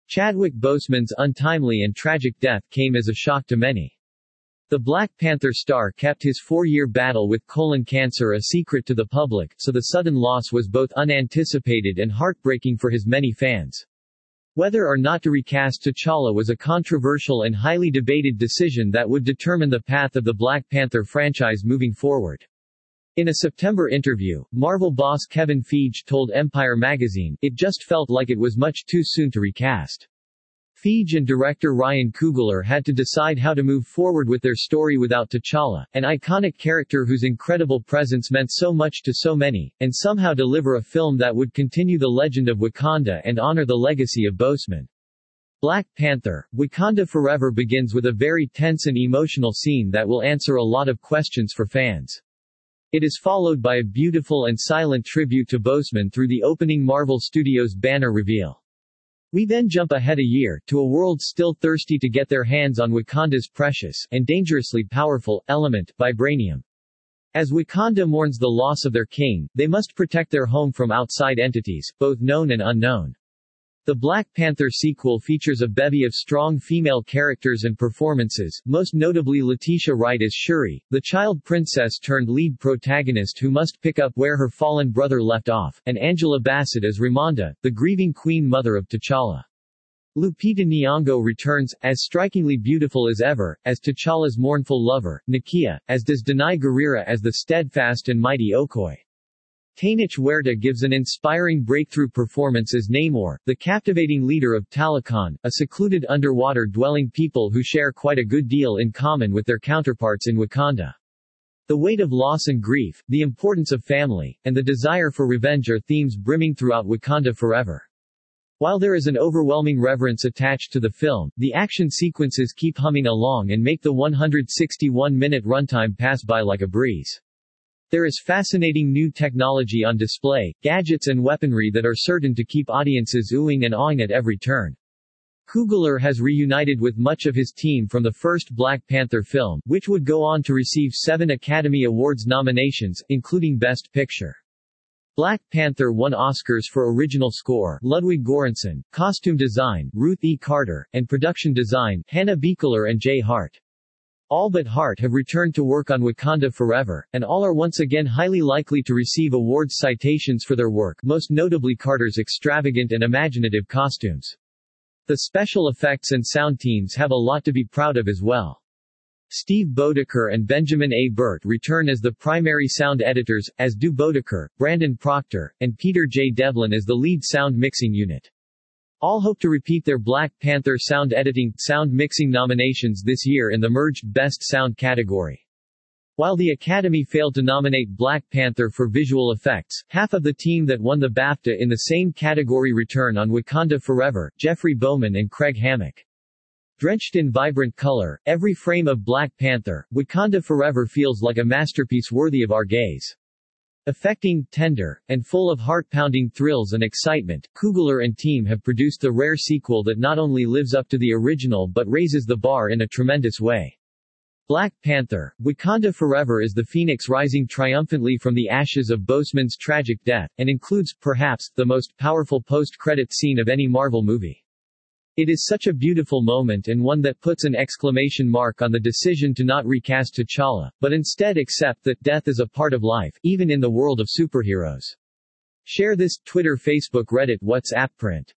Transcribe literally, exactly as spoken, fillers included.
Chadwick Boseman's untimely and tragic death came as a shock to many. The Black Panther star kept his four-year battle with colon cancer a secret to the public, so the sudden loss was both unanticipated and heartbreaking for his many fans. Whether or not to recast T'Challa was a controversial and highly debated decision that would determine the path of the Black Panther franchise moving forward. In a September interview, Marvel boss Kevin Feige told Empire magazine, "It just felt like it was much too soon to recast." Feige and director Ryan Coogler had to decide how to move forward with their story without T'Challa, an iconic character whose incredible presence meant so much to so many, and somehow deliver a film that would continue the legend of Wakanda and honor the legacy of Boseman. Black Panther, Wakanda Forever begins with a very tense and emotional scene that will answer a lot of questions for fans. It is followed by a beautiful and silent tribute to Boseman through the opening Marvel Studios banner reveal. We then jump ahead a year, to a world still thirsty to get their hands on Wakanda's precious, and dangerously powerful, element, vibranium. As Wakanda mourns the loss of their king, they must protect their home from outside entities, both known and unknown. The Black Panther sequel features a bevy of strong female characters and performances, most notably Letitia Wright as Shuri, the child princess turned lead protagonist who must pick up where her fallen brother left off, and Angela Bassett as Ramonda, the grieving queen mother of T'Challa. Lupita Nyong'o returns, as strikingly beautiful as ever, as T'Challa's mournful lover, Nakia, as does Danai Gurira as the steadfast and mighty Okoye. Tenoch Huerta gives an inspiring breakthrough performance as Namor, the captivating leader of Talokan, a secluded underwater-dwelling people who share quite a good deal in common with their counterparts in Wakanda. The weight of loss and grief, the importance of family, and the desire for revenge are themes brimming throughout Wakanda Forever. While there is an overwhelming reverence attached to the film, the action sequences keep humming along and make the one hundred sixty-one minute runtime pass by like a breeze. There is fascinating new technology on display, gadgets and weaponry that are certain to keep audiences oohing and awing at every turn. Coogler has reunited with much of his team from the first Black Panther film, which would go on to receive seven Academy Awards nominations, including Best Picture. Black Panther won Oscars for Original Score, Ludwig Göransson, Costume Design, Ruth E. Carter, and Production Design, Hannah Beachler and Jay Hart. All but Hart have returned to work on Wakanda Forever, and all are once again highly likely to receive awards citations for their work, most notably Carter's extravagant and imaginative costumes. The special effects and sound teams have a lot to be proud of as well. Steve Bodeker and Benjamin A. Burt return as the primary sound editors, as do Bodeker, Brandon Proctor, and Peter J. Devlin as the lead sound mixing unit. All hope to repeat their Black Panther sound editing, sound mixing nominations this year in the merged Best Sound category. While the Academy failed to nominate Black Panther for visual effects, half of the team that won the BAFTA in the same category return on Wakanda Forever, Jeffrey Bowman and Craig Hammack. Drenched in vibrant color, every frame of Black Panther, Wakanda Forever feels like a masterpiece worthy of our gaze. Affecting, tender, and full of heart-pounding thrills and excitement, Coogler and team have produced the rare sequel that not only lives up to the original but raises the bar in a tremendous way. Black Panther, Wakanda Forever is the phoenix rising triumphantly from the ashes of Boseman's tragic death, and includes, perhaps, the most powerful post-credits scene of any Marvel movie. It is such a beautiful moment and one that puts an exclamation mark on the decision to not recast T'Challa, but instead accept that death is a part of life, even in the world of superheroes. Share this, Twitter, Facebook, Reddit, WhatsApp print.